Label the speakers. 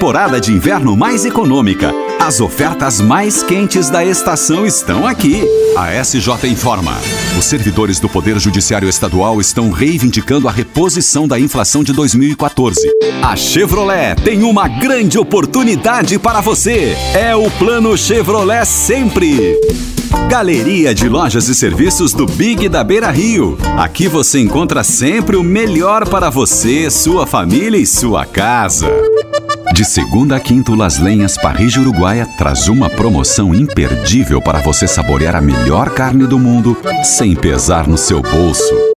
Speaker 1: temporada de inverno mais econômica. As ofertas mais quentes da estação estão aqui. A SJ informa. Os servidores do Poder Judiciário Estadual estão reivindicando a reposição da inflação de 2014. A Chevrolet tem uma grande oportunidade para você. É o Plano Chevrolet Sempre. Galeria de lojas e serviços do Big da Beira Rio. Aqui você encontra sempre o melhor para você, sua família e sua casa. De segunda a quinta, o Las Lenhas Parrilla Uruguaia traz uma promoção imperdível para você saborear a melhor carne do mundo sem pesar no seu bolso.